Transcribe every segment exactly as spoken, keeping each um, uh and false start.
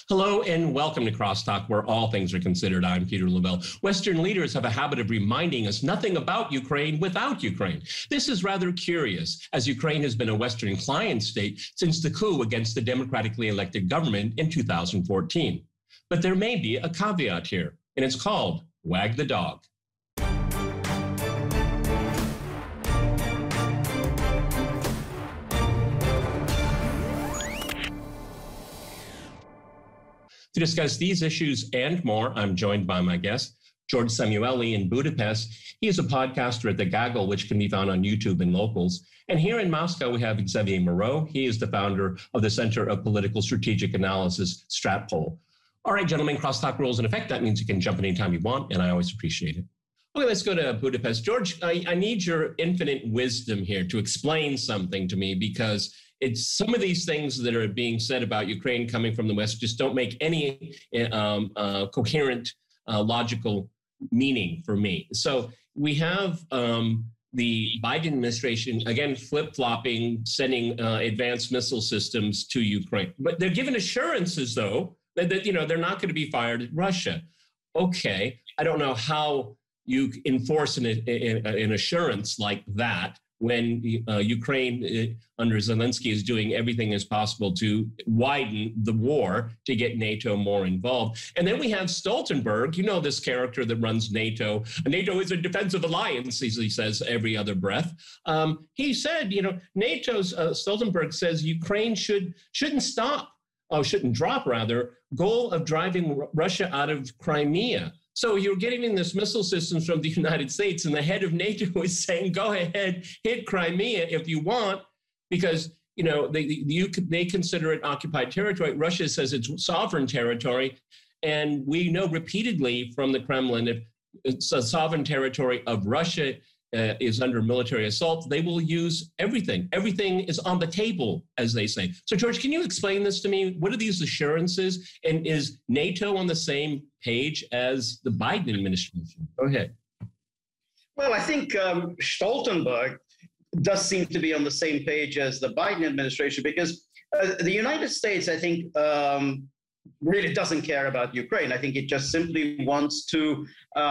Hello and welcome to Crosstalk, where all things are considered. I'm Peter Lavelle. Western leaders have a habit of reminding us nothing about Ukraine without Ukraine. This is rather curious, as Ukraine has been a Western client state since the coup against the democratically elected government in two thousand fourteen. But there may be a caveat here, and it's called Wag the Dog. To discuss these issues and more, I'm joined by my guest, George Samueli in Budapest. He is a podcaster at The Gaggle, which can be found on YouTube and Locals. And here in Moscow, we have Xavier Moreau. He is the founder of the Center of Political Strategic Analysis, Stratpol. All right, gentlemen, Crosstalk rules in effect. That means you can jump anytime you want, and I always appreciate it. Okay, let's go to Budapest. George, I, I need your infinite wisdom here to explain something to me, because it's some of these things that are being said about Ukraine coming from the West just don't make any um, uh, coherent, uh, logical meaning for me. So we have um, the Biden administration, again, flip-flopping, sending uh, advanced missile systems to Ukraine. But they're given assurances, though, that, that you know, they're not going to be fired at Russia. Okay, I don't know how you enforce an, an, an assurance like that when uh, Ukraine uh, under Zelensky is doing everything as possible to widen the war to get NATO more involved. And then we have Stoltenberg, you know, this character that runs NATO. NATO is a defensive alliance, as he says every other breath. Um, he said, you know, NATO's, uh, Stoltenberg says Ukraine should, shouldn't stop, or shouldn't drop rather, goal of driving R- Russia out of Crimea. So you're getting this missile systems from the United States, and the head of NATO is saying, go ahead, hit Crimea if you want, because, you know, they, you, they consider it occupied territory. Russia says it's sovereign territory. And we know repeatedly from the Kremlin, if it's a sovereign territory of Russia uh, is under military assault, they will use everything. Everything is on the table, as they say. So, George, can you explain this to me? What are these assurances? And is NATO on the same page as the Biden administration? Go ahead. Well, I think um, Stoltenberg does seem to be on the same page as the Biden administration, because uh, the United States, I think, um, really doesn't care about Ukraine. I think it just simply wants to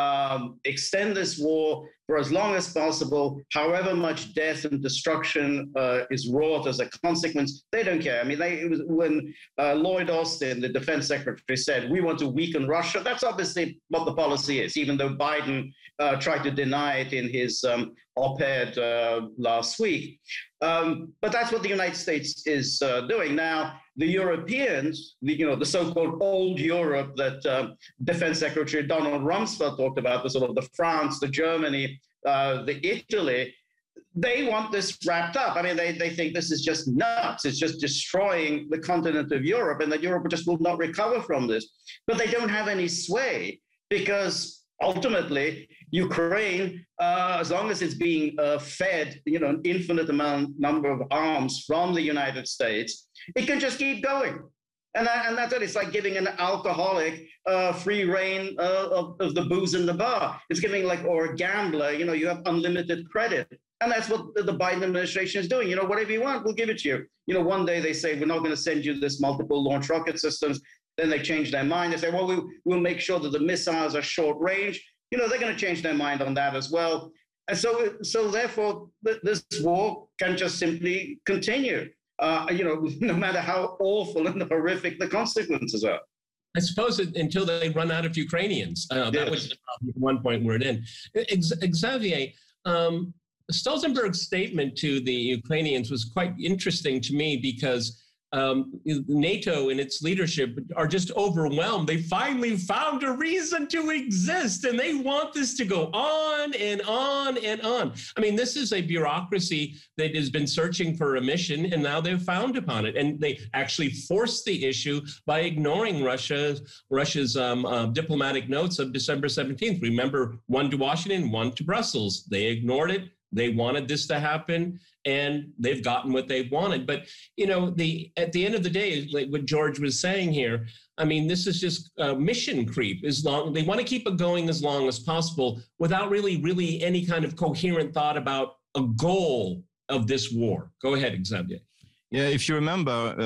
um, extend this war for as long as possible. However much death and destruction uh, is wrought as a consequence, they don't care. I mean, they, it was when uh, Lloyd Austin, the defense secretary, said, we want to weaken Russia, that's obviously what the policy is, even though Biden uh, tried to deny it in his um, op-ed uh, last week. Um, but that's what the United States is uh, doing. Now, the Europeans, the, you know, the so-called old Europe that uh, Defense Secretary Donald Rumsfeld talked about, the sort of the France, the Germany, uh, the Italy, they want this wrapped up. I mean, they, they think this is just nuts. It's just destroying the continent of Europe, and that Europe just will not recover from this. But they don't have any sway, because ultimately, Ukraine, uh, as long as it's being uh, fed, you know, an infinite amount number of arms from the United States, it can just keep going. And, that, and that's it. It's like giving an alcoholic uh, free reign uh, of, of the booze in the bar. It's giving, like, or a gambler, you know, you have unlimited credit. And that's what the Biden administration is doing. You know, whatever you want, we'll give it to you. You know, one day they say, we're not going to send you this multiple launch rocket systems. Then they change their mind. They say, well, we, we'll make sure that the missiles are short range. You know, they're going to change their mind on that as well. And so, so therefore, th- this war can just simply continue, uh, you know, no matter how awful and horrific the consequences are. I suppose it, until they run out of Ukrainians. Uh, that yes. was the problem at one point we're in. Ex- Xavier, um, Stoltenberg's statement to the Ukrainians was quite interesting to me, because Um, NATO and its leadership are just overwhelmed. They finally found a reason to exist, and they want this to go on and on and on. I mean, this is a bureaucracy that has been searching for a mission, and now they've found upon it. And they actually forced the issue by ignoring Russia, Russia's um, uh, diplomatic notes of December seventeenth. Remember, one to Washington, one to Brussels. They ignored it. They wanted this to happen, and they've gotten what they wanted. But, you know, the at the end of the day, like what George was saying here, I mean, this is just uh, mission creep. As long they want to keep it going as long as possible without really, really any kind of coherent thought about a goal of this war. Go ahead, Xavier. Yeah, if you remember, uh,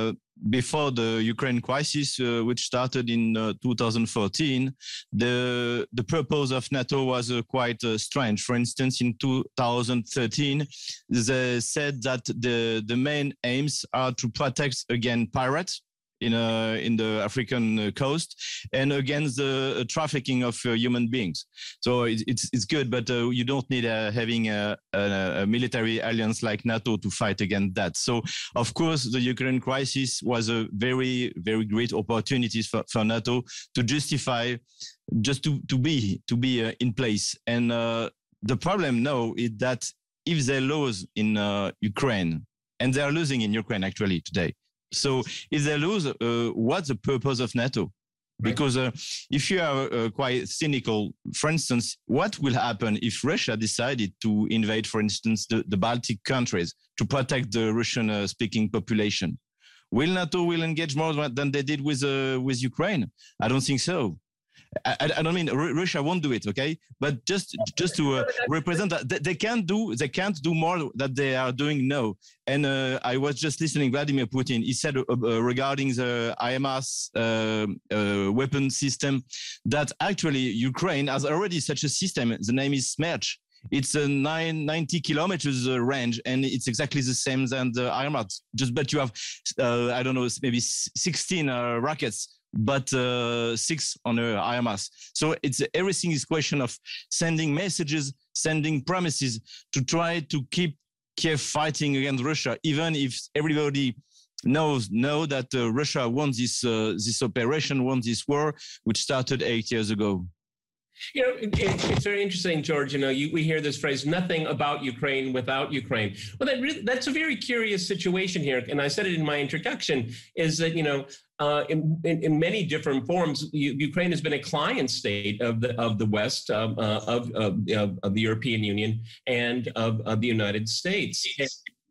before the Ukraine crisis, uh, which started in uh, two thousand fourteen, the the purpose of NATO was uh, quite uh, strange. For instance, in two thousand thirteen, they said that the the main aims are to protect against pirates in uh, in the African coast and against the uh, trafficking of uh, human beings. So it, it's it's good, but uh, you don't need uh, having a, a, a military alliance like NATO to fight against that. So of course, the Ukraine crisis was a very very great opportunity for, for NATO to justify just to to be to be uh, in place. And uh, the problem now is that if they lose in uh, Ukraine, and they are losing in Ukraine actually today. So if they lose, uh, what's the purpose of NATO? Because uh, if you are uh, quite cynical, for instance, what will happen if Russia decided to invade, for instance, the, the Baltic countries to protect the Russian-speaking population? Will NATO will engage more than they did with uh, with Ukraine? I don't think so. I, I don't mean Russia won't do it, okay? But just just to uh, represent that they, they can't do they can't do more that they are doing now. And uh, I was just listening Vladimir Putin. He said uh, uh, regarding the I M S uh, uh, weapon system that actually Ukraine has already such a system. The name is Smerch. It's a nine, ninety kilometers uh, range, and it's exactly the same as the I M S. Just but you have uh, I don't know maybe sixteen uh, rockets. But uh, six on a I M S. So it's everything is question of sending messages, sending promises to try to keep Kiev fighting against Russia, even if everybody knows know that uh, Russia won this uh, this operation, won this war, which started eight years ago. You know, it, it's very interesting, George. You know, you, we hear this phrase, nothing about Ukraine without Ukraine. Well, that really, that's a very curious situation here. And I said it in my introduction, is that, you know, uh, in, in, in many different forms, U- Ukraine has been a client state of the of the West, um, uh, of, of, of the European Union, and of, of the United States. And,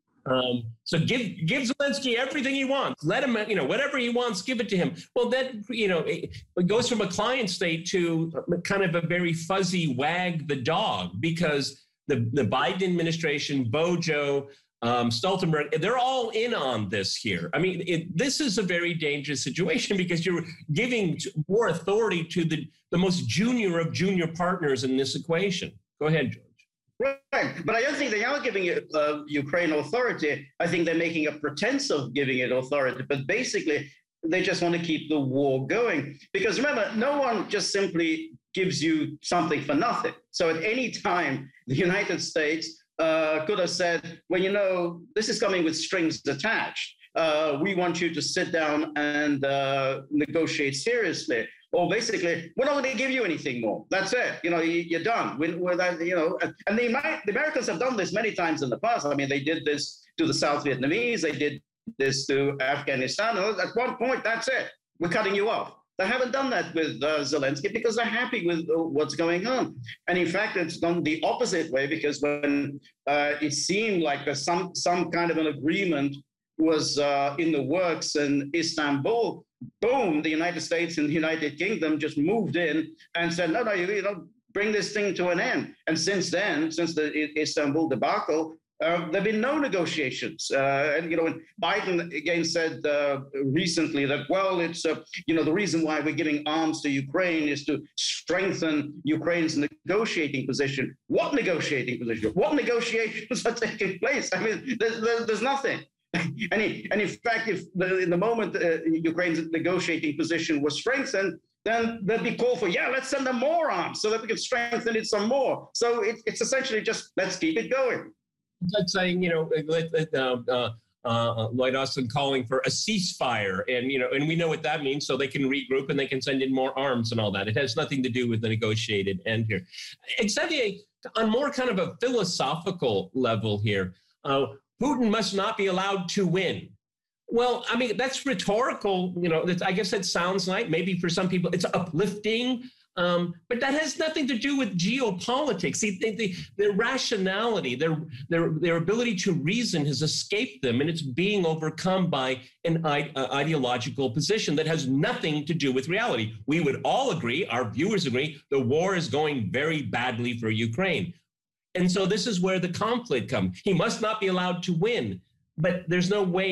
Um, so give give Zelensky everything he wants. Let him, you know, whatever he wants, give it to him. Well, that, you know, it, it goes from a client state to kind of a very fuzzy wag the dog, because the, the Biden administration, Bojo, um, Stoltenberg, they're all in on this here. I mean, it, this is a very dangerous situation because you're giving more authority to the, the most junior of junior partners in this equation. Go ahead, George. Right, but I don't think they are giving it, uh, Ukraine authority. I think they're making a pretense of giving it authority, but basically they just want to keep the war going. Because remember, no one just simply gives you something for nothing. So at any time, the United States uh, could have said, well, you know, this is coming with strings attached. Uh, we want you to sit down and uh, negotiate seriously. Or basically, we're not going to give you anything more. That's it. You know, you, you're done. We're, we're that, you know, and the, the Americans have done this many times in the past. I mean, they did this to the South Vietnamese. They did this to Afghanistan. At one point, that's it. We're cutting you off. They haven't done that with uh, Zelensky because they're happy with uh, what's going on. And in fact, it's gone the opposite way, because when uh, it seemed like there's some, some kind of an agreement was uh, in the works in Istanbul, boom, the United States and the United Kingdom just moved in and said, no, no, you, you know, bring this thing to an end. And since then, since the Istanbul debacle, uh, there have been no negotiations. Uh, and, you know, when Biden again said uh, recently that, well, it's, uh, you know, the reason why we're giving arms to Ukraine is to strengthen Ukraine's negotiating position. What negotiating position? What negotiations are taking place? I mean, there's, there's, there's nothing. And, in, and in fact, if the, in the moment uh, Ukraine's negotiating position was strengthened, then there'd be call for, yeah, let's send them more arms so that we can strengthen it some more. So it, it's essentially just, let's keep it going. That's saying, you know, uh, uh, uh, Lloyd Austin calling for a ceasefire. And, you know, and we know what that means. So they can regroup and they can send in more arms and all that. It has nothing to do with the negotiated end here. Xavier, on more kind of a philosophical level here, uh, Putin must not be allowed to win. Well, I mean, that's rhetorical. You know, I guess that sounds like maybe for some people it's uplifting, um, but that has nothing to do with geopolitics. See, they, they, their rationality, their, their, their ability to reason has escaped them, and it's being overcome by an ide- uh, ideological position that has nothing to do with reality. We would all agree, our viewers agree, the war is going very badly for Ukraine. And so this is where the conflict comes. He must not be allowed to win, but there's no way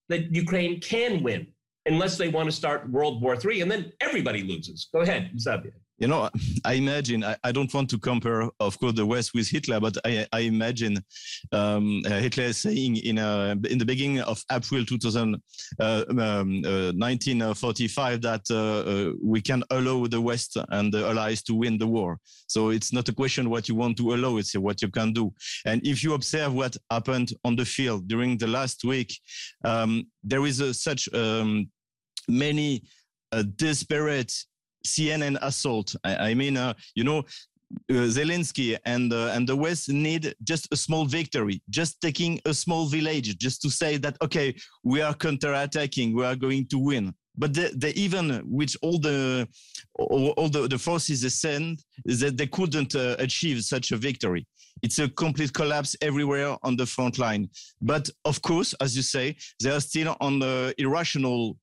that Ukraine can win unless they want to start World War Three, and then everybody loses. Go ahead, Xavier. You know, I imagine, I, I don't want to compare, of course, the West with Hitler, but I, I imagine um, uh, Hitler saying in uh, in the beginning of April two thousand, uh, um, uh, nineteen forty-five that uh, uh, we can allow the West and the Allies to win the war. So it's not a question what you want to allow, it's what you can do. And if you observe what happened on the field during the last week, um, there is a, such um, many uh, desperate C N N assault. I, I mean, uh, you know, uh, Zelensky and uh, and the West need just a small victory, just taking a small village, just to say that, okay, we are counterattacking, we are going to win. But they, they even, with all the all, all the, the forces they send, that they couldn't uh, achieve such a victory. It's a complete collapse everywhere on the front line. But of course, as you say, they are still on the irrational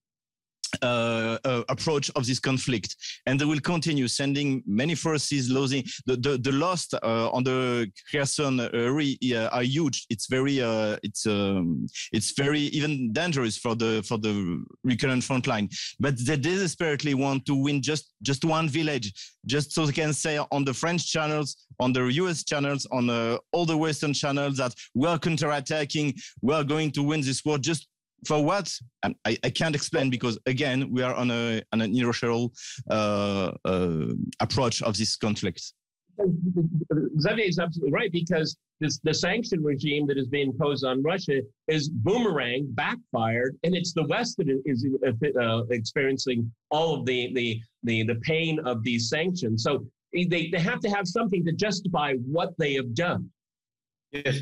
Uh, uh, approach of this conflict, and they will continue sending many forces. Losing the the, the loss uh, on the Kherson area uh, are huge. It's very uh, it's um, it's very even dangerous for the for the Ukrainian front line. But they desperately want to win just just one village, just so they can say on the French channels, on the U S channels, on uh, all the Western channels that we are counterattacking, we are going to win this war. Just for what? I, I can't explain, because again, we are on a on an irrational uh, uh, approach of this conflict. Xavier is absolutely right, because this, the sanction regime that is being imposed on Russia is boomerang, backfired, and it's the West that is uh, experiencing all of the, the the the pain of these sanctions. So they, they have to have something to justify what they have done. Yes.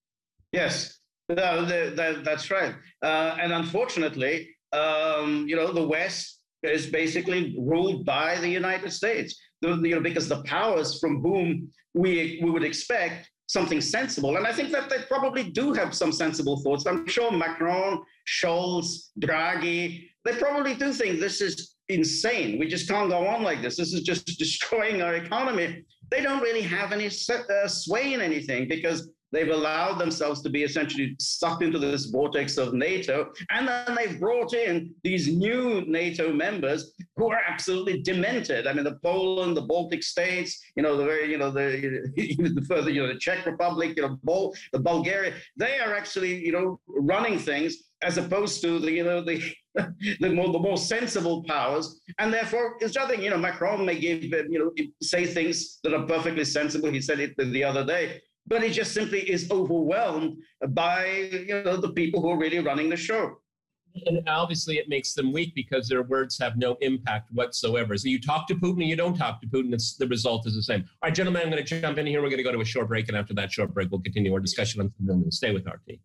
Yes. No, the, the, that's right. Uh, and unfortunately, um, you know, the West is basically ruled by the United States, the, you know, because the powers from whom we we would expect something sensible. And I think that they probably do have some sensible thoughts. I'm sure Macron, Scholz, Draghi, they probably do think this is insane. We just can't go on like this. This is just destroying our economy. They don't really have any uh, sway in anything, because they've allowed themselves to be essentially sucked into this vortex of NATO. And then they've brought in these new NATO members who are absolutely demented. I mean, the Poland, the Baltic states, you know, the very, you know, the, the further, you know, the Czech Republic, you know, Bul- the Bulgaria, they are actually, you know, running things as opposed to the, you know, the, the more the more sensible powers. And therefore, it's nothing, you know, Macron may give, you know, say things that are perfectly sensible. He said it the other day. But he just simply is overwhelmed by, you know, the people who are really running the show. And obviously it makes them weak, because their words have no impact whatsoever. So you talk to Putin or you don't talk to Putin, it's, the result is the same. All right, gentlemen, I'm going to jump in here. We're going to go to a short break. And after that short break, we'll continue our discussion on Finland. Stay with R T.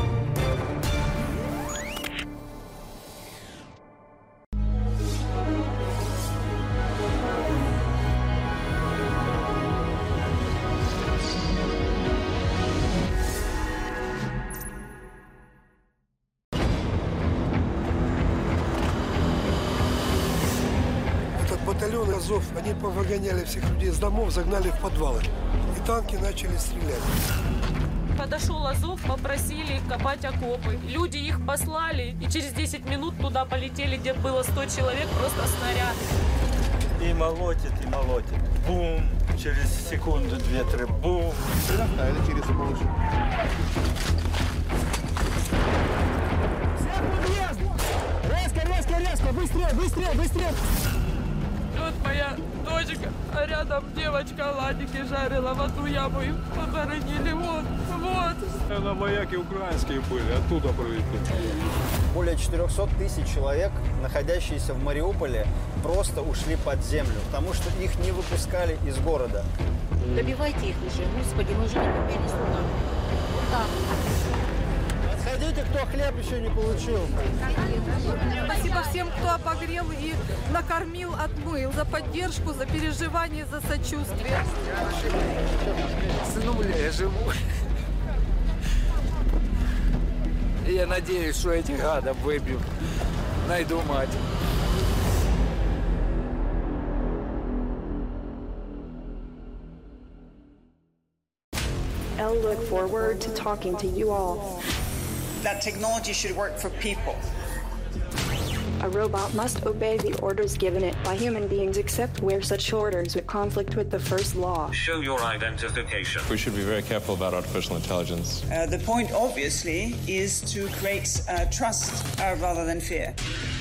Батальон Азов, они повыгоняли всех людей из домов, загнали в подвалы. И танки начали стрелять. Подошел Азов, попросили копать окопы. Люди их послали, и через десять минут туда полетели, где было сто человек, просто снаряд. И молотит, и молотит. Бум! Через секунду, две-три, бум! А это через повыше. Всех подъезд! Резко, резко, резко! Быстрее, быстрее, быстрее! Вот моя дочка, а рядом девочка оладики жарила, в одну яму их похоронили. Вот, вот. На маяке украинские были, оттуда прилетели. Более четырехсот тысяч человек, находящиеся в Мариуполе, просто ушли под землю, потому что их не выпускали из города. Добивайте их уже, Господи, мы же не попали сюда. Вот так. Отходите, кто хлеб еще не получил. Спасибо всем, кто обогрел и накормил, отмыл, за поддержку, за переживание, за сочувствие. Сынуля, я живу. И я надеюсь, что этих гадов выбью. Найду мать. I'll look forward to talking to you all. that technology should work for people. A robot must obey the orders given it by human beings except where such orders would conflict with the first law. Show your identification. We should be very careful about artificial intelligence. Uh, the point, obviously, is to create uh, trust uh, rather than fear.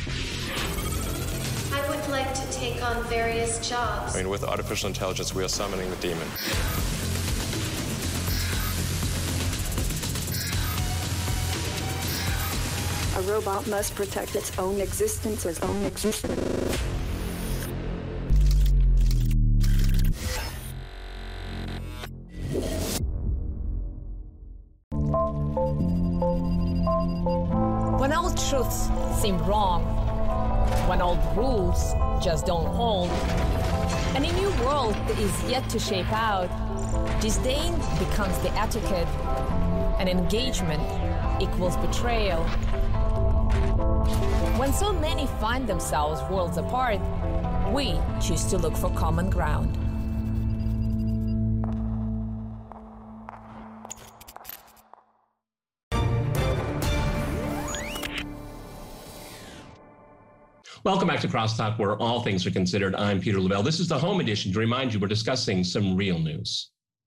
I would like to take on various jobs. I mean, with artificial intelligence, we are summoning the demon. A robot must protect its own existence, its own existence. When old truths seem wrong, when old rules just don't hold, and a new world is yet to shape out, disdain becomes the etiquette, and engagement equals betrayal. When so many find themselves worlds apart, we choose to look for common ground. Welcome back to Crosstalk, where all things are considered. I'm Peter Lavelle. This is the home edition. To remind you, we're discussing some real news.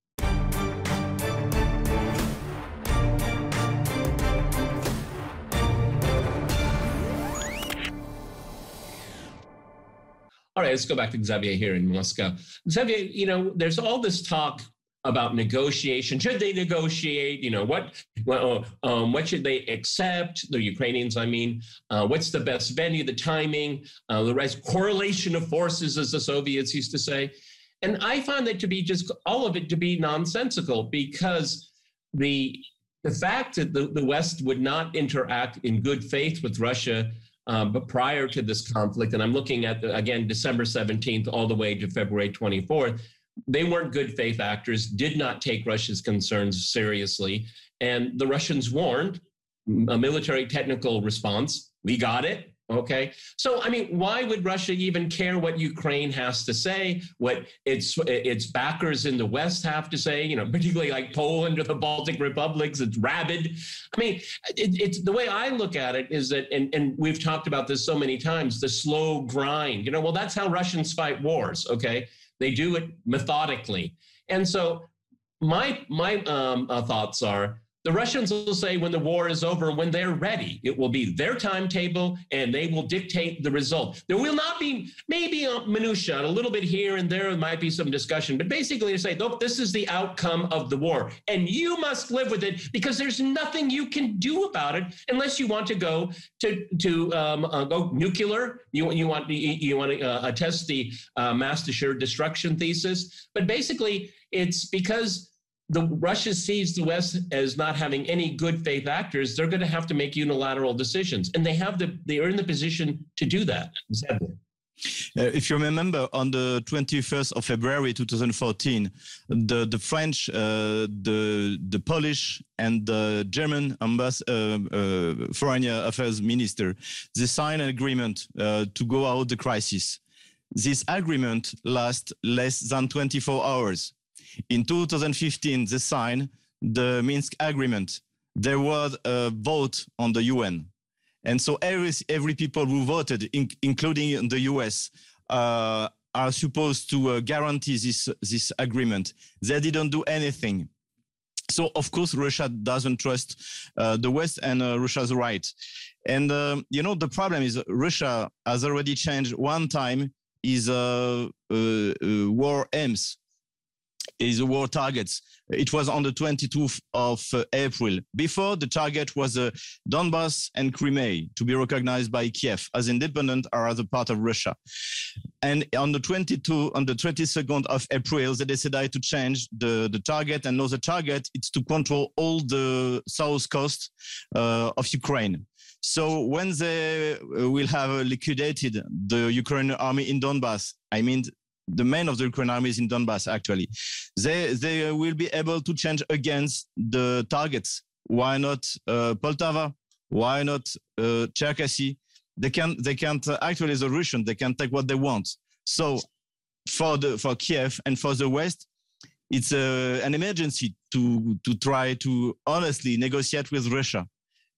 All right, let's go back to Xavier here in Moscow. Xavier, you know, there's all this talk about negotiation. Should they negotiate? You know, what well, um, what should they accept? The Ukrainians, I mean. Uh, what's the best venue, the timing, uh, the right correlation of forces, as the Soviets used to say. And I find that to be just all of it to be nonsensical, because the the fact that the, the West would not interact in good faith with Russia Um, but prior to this conflict, and I'm looking at, the, again, December seventeenth all the way to February twenty-fourth, they weren't good faith actors, did not take Russia's concerns seriously. And the Russians warned, a military technical response, we got it. Okay. So, I mean, why would Russia even care what Ukraine has to say, what its its backers in the West have to say, you know, particularly like Poland or the Baltic republics? It's rabid. I mean, it, it's the way I look at it is that, and, and we've talked about this so many times, the slow grind, you know, well, that's how Russians fight wars. Okay. They do it methodically. And so my, my um, uh, thoughts are, the Russians will say when the war is over, when they're ready, it will be their timetable and they will dictate the result. There will not be maybe a minutia, a little bit here and there, there might be some discussion, but basically to say, look, this is the outcome of the war and you must live with it because there's nothing you can do about it unless you want to go to, to um, uh, go nuclear. You, you want, you, you want to uh, test the uh, mass assured destruction thesis. But basically it's because the Russia sees the West as not having any good faith actors, they're going to have to make unilateral decisions. And they have the, they are in the position to do that. Exactly. Uh, if you remember, on the twenty-first of February two thousand fourteen, the the French, uh, the the Polish, and the German ambass- uh, uh, foreign affairs minister, they signed an agreement uh, to go out the crisis. This agreement lasts less than twenty-four hours. In two thousand fifteen, they signed the Minsk Agreement. There was a vote on the U N. And so every, every people who voted, in, including the U S, uh, are supposed to uh, guarantee this, this agreement. They didn't do anything. So, of course, Russia doesn't trust uh, the West, and uh, Russia's right. And, um, you know, the problem is Russia has already changed one time his uh, uh, uh, war aims. Is war targets. It was on the twenty-second of uh, April. Before, the target was uh, Donbass and Crimea to be recognized by Kiev as independent or as a part of Russia. And on the twenty-second, on the twenty-second of April, they decided to change the, the target, and now the target is to control all the south coast uh, of Ukraine. So when they will have liquidated the Ukrainian army in Donbass, I mean, the main of the Ukrainian army is in Donbass, actually. They they will be able to change against the targets. Why not uh, Poltava? Why not uh, Cherkasy? They can they can't uh, actually the Russian. They can take what they want. So for the for Kiev and for the West, it's uh, an emergency to to try to honestly negotiate with Russia.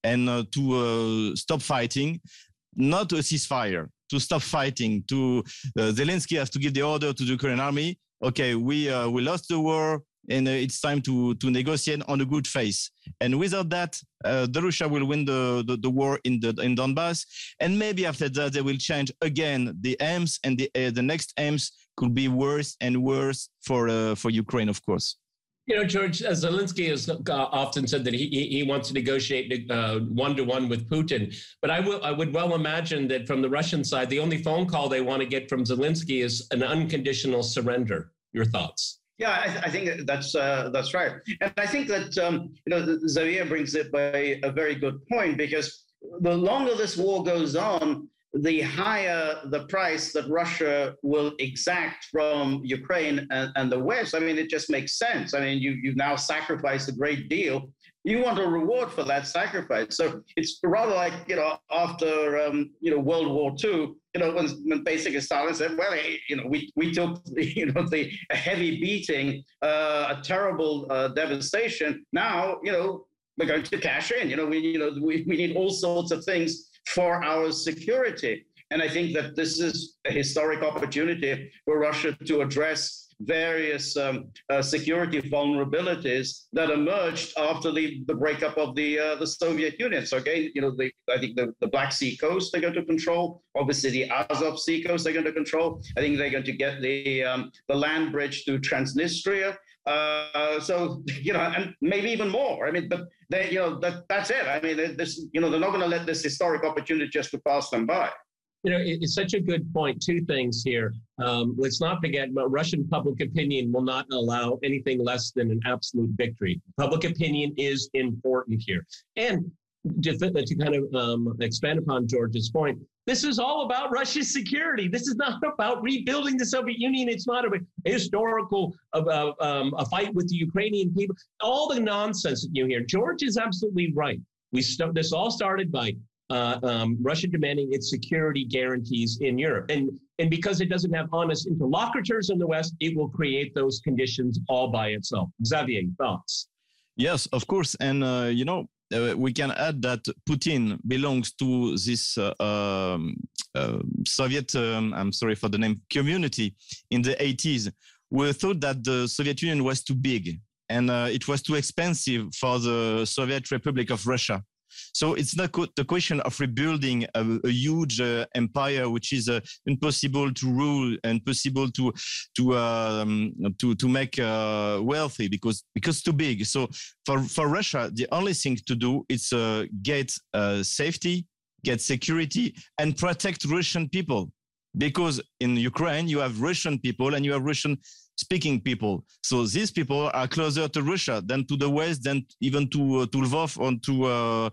and uh, to uh, stop fighting, not a ceasefire, to stop fighting. To uh, Zelensky has to give the order to the Ukrainian army. Okay, we uh, we lost the war, and uh, it's time to to negotiate on a good faith. And without that, uh, the Russia will win the, the, the war in the in Donbass. And maybe after that, they will change again the aims, and the uh, the next aims could be worse and worse for uh, for Ukraine, of course. You know, George, uh, Zelensky has uh, often said that he he wants to negotiate uh, one-to-one with Putin. But I, will, I would well imagine that from the Russian side, the only phone call they want to get from Zelensky is an unconditional surrender. Your thoughts? Yeah, I, th- I think that's uh, that's right. And I think that, um, you know, Xavier brings it by a very good point, because the longer this war goes on, the higher the price that Russia will exact from Ukraine and, and the West. I mean, it just makes sense. I mean, you, you've now sacrificed a great deal. You want a reward for that sacrifice. So it's rather like, you know, after, um, you know, World War Two, you know, when, when basically Stalin said, well, hey, you know, we, we took, you know, the a heavy beating, uh, a terrible uh, devastation. Now, you know, we're going to cash in. You know, we, you know, we, we need all sorts of things for our security. And I think that this is a historic opportunity for Russia to address various um, uh, security vulnerabilities that emerged after the, the breakup of the uh, the Soviet Union. So again, you know, the, I think the, the Black Sea coast they're going to control. Obviously, the Azov Sea coast they're going to control. I think they're going to get the um, the land bridge through Transnistria. Uh, so, you know, and maybe even more. I mean, but they, you know, that that's it. I mean, this, you know, they're not going to let this historic opportunity just to pass them by. You know, it's such a good point. Two things here. Um, let's not forget, Russian public opinion will not allow anything less than an absolute victory. Public opinion is important here. And to, to kind of um, expand upon George's point, this is all about Russia's security. This is not about rebuilding the Soviet Union. It's not a historical uh, um, a fight with the Ukrainian people. All the nonsense that you hear. George is absolutely right. We st- This all started by Uh, um, Russia demanding its security guarantees in Europe. And, and because it doesn't have honest interlocutors in the West, it will create those conditions all by itself. Xavier, thoughts? Yes, of course. And, uh, you know, uh, we can add that Putin belongs to this uh, um, uh, Soviet, um, I'm sorry for the name, community in the eighties. We thought that the Soviet Union was too big and uh, it was too expensive for the Soviet Republic of Russia. So it's not co- the question of rebuilding a, a huge uh, empire, which is uh, impossible to rule and impossible to to um, to to make uh, wealthy because because too big. So for for Russia, the only thing to do is uh, get uh, safety, get security, and protect Russian people. Because in Ukraine you have Russian people and you have Russian speaking people. So these people are closer to Russia than to the West, than even to uh, to Lvov or to, uh,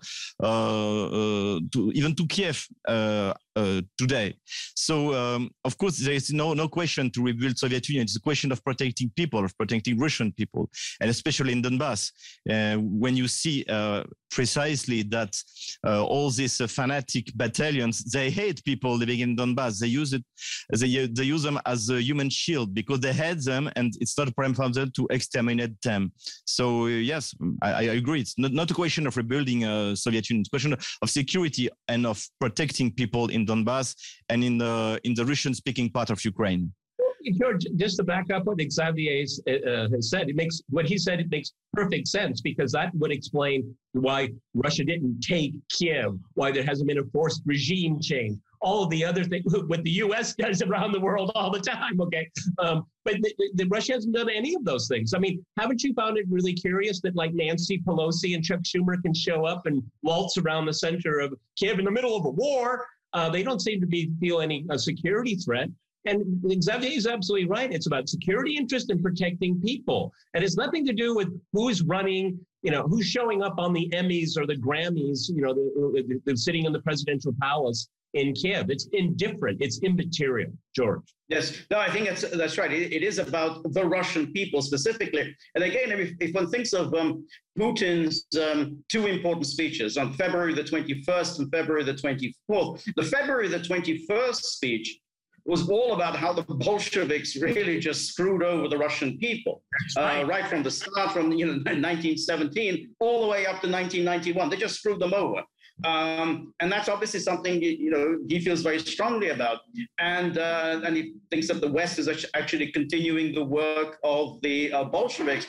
uh, uh, to even to Kiev uh, uh, today. So um, of course there is no no question to rebuild Soviet Union. It's a question of protecting people, of protecting Russian people, and especially in Donbass, uh, when you see uh, precisely that uh, all these uh, fanatic battalions, they hate people living in Donbass. They use it, they they use them as a human shield because they hate them, and it's not a problem for them to exterminate them. So uh, yes, I, I agree. It's not, not a question of rebuilding uh, Soviet Union. It's a question of security and of protecting people in Donbass and in the in the Russian-speaking part of Ukraine. George, just to back up what Xavier uh, has said, it makes what he said. It makes perfect sense because that would explain why Russia didn't take Kiev, why there hasn't been a forced regime change, all of the other things what the U S does around the world all the time. Okay, um, but the, the Russia hasn't done any of those things. I mean, haven't you found it really curious that like Nancy Pelosi and Chuck Schumer can show up and waltz around the center of Kiev in the middle of a war? Uh, they don't seem to be feel any uh, security threat. And Xavier is absolutely right. It's about security interest and protecting people. And it's nothing to do with who's running, you know, who's showing up on the Emmys or the Grammys, you know, the, the, sitting in the presidential palace in Kiev. It's indifferent. It's immaterial. George. Yes. No, I think that's, that's right. It, it is about the Russian people specifically. And again, if, if one thinks of um, Putin's um, two important speeches on February the twenty-first and February the twenty-fourth, the February the twenty-first speech was all about how the Bolsheviks really just screwed over the Russian people, right. Uh, right from the start, from you know nineteen seventeen all the way up to nineteen ninety-one. They just screwed them over. Um, and that's obviously something, you know, he feels very strongly about. And uh, and he thinks that the West is actually continuing the work of the uh, Bolsheviks.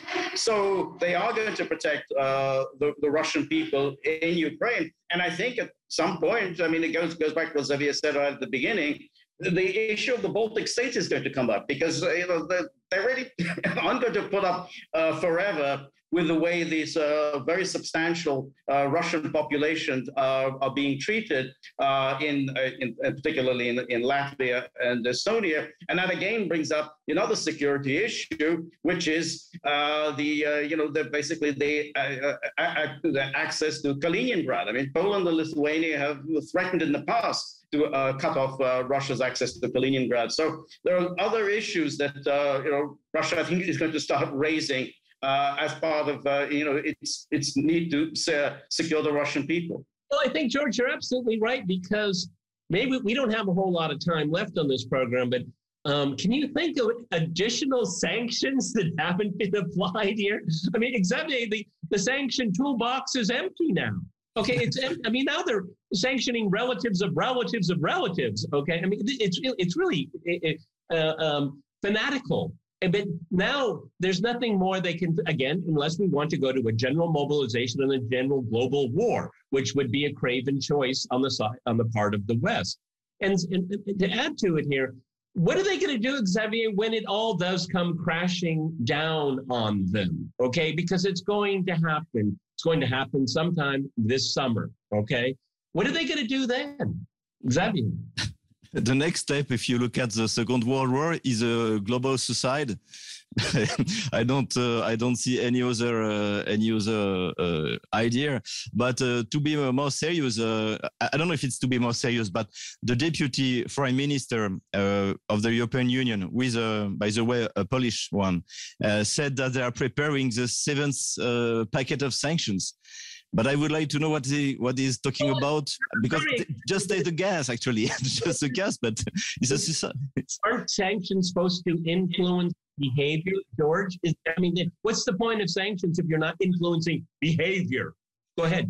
So they are going to protect uh, the, the Russian people in Ukraine. And I think at some point, I mean, it goes, goes back to what Xavier said right at the beginning, the issue of the Baltic states is going to come up because, you know, they really aren't going to put up uh, forever with the way these uh, very substantial uh, Russian populations uh, are being treated, uh, in, uh, in particularly in, in Latvia and Estonia. And that again brings up another security issue, which is uh, the, uh, you know, the, basically the, uh, uh, the access to Kaliningrad. I mean, Poland and Lithuania have threatened in the past to uh, cut off uh, Russia's access to Kaliningrad. So there are other issues that, uh, you know, Russia, I think, is going to start raising Uh, as part of, uh, you know, its its need to uh, secure the Russian people. Well, I think, George, you're absolutely right, because maybe we don't have a whole lot of time left on this program, but um, can you think of additional sanctions that haven't been applied here? I mean, exactly, the, the sanction toolbox is empty now. Okay, it's I mean, now they're sanctioning relatives of relatives of relatives, okay? I mean, it's, it's really uh, um, fanatical. But now there's nothing more they can, again, unless we want to go to a general mobilization and a general global war, which would be a craven choice on the side, on the part of the West. And, and, and to add to it here, what are they going to do, Xavier, when it all does come crashing down on them? Okay, because it's going to happen. It's going to happen sometime this summer. Okay, what are they going to do then, Xavier? The next step, if you look at the Second World War, is a global suicide. I don't, uh, I don't see any other, uh, any other uh, idea. But uh, to be more serious, uh, I don't know if it's to be more serious, but the deputy foreign minister uh, of the European Union, who is, uh, by the way, a Polish one, uh, said that they are preparing the seventh uh, packet of sanctions. But I would like to know what he what he's talking oh, about, because th- just take the gas, actually, just the gas, but it's a suicide. Aren't sanctions supposed to influence behavior, George? Is, I mean, what's the point of sanctions if you're not influencing behavior? Go ahead.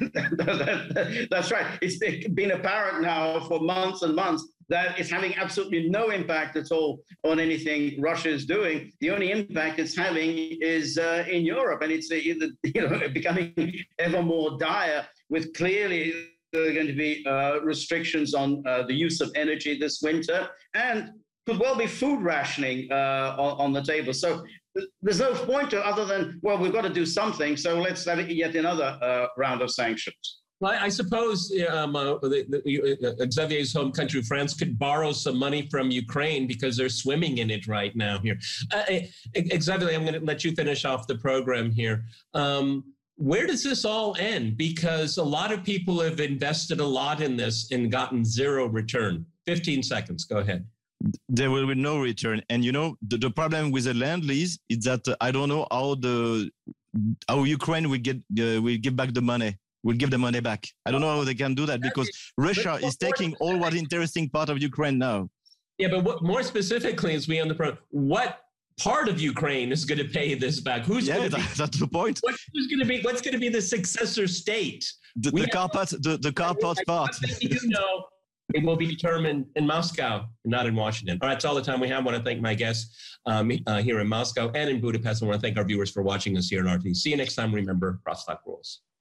That's right. It's been apparent now for months and months that it's having absolutely no impact at all on anything Russia is doing. The only impact it's having is uh, in Europe, and it's uh, you know becoming ever more dire. With clearly there are going to be uh, restrictions on uh, the use of energy this winter, and could well be food rationing uh, on, on the table. So there's no point to other than, well, we've got to do something, so let's have yet another uh, round of sanctions. Well, I suppose um, uh, the, the, uh, Xavier's home country, France, could borrow some money from Ukraine because they're swimming in it right now here. Uh, Xavier, I'm going to let you finish off the program here. Um, where does this all end? Because a lot of people have invested a lot in this and gotten zero return. fifteen seconds. Go ahead. There will be no return. And, you know, the, the problem with the land lease is that uh, I don't know how the how Ukraine will get uh, will give back the money. Will give the money back. I don't know how they can do that, because Russia is taking all what interesting part of Ukraine now. Yeah, but what, more specifically, as we on the pro, what part of Ukraine is going to pay this back? Who's yeah, going to that, be, that's the point. What, who's going to be? What's going to be the successor state? The, the Carpats, the the Carpats part. You know, it will be determined in Moscow, not in Washington. All right, that's all the time we have. I want to thank my guests um, uh, here in Moscow and in Budapest. I want to thank our viewers for watching us here in R T. See you next time. Remember, Rostock rules.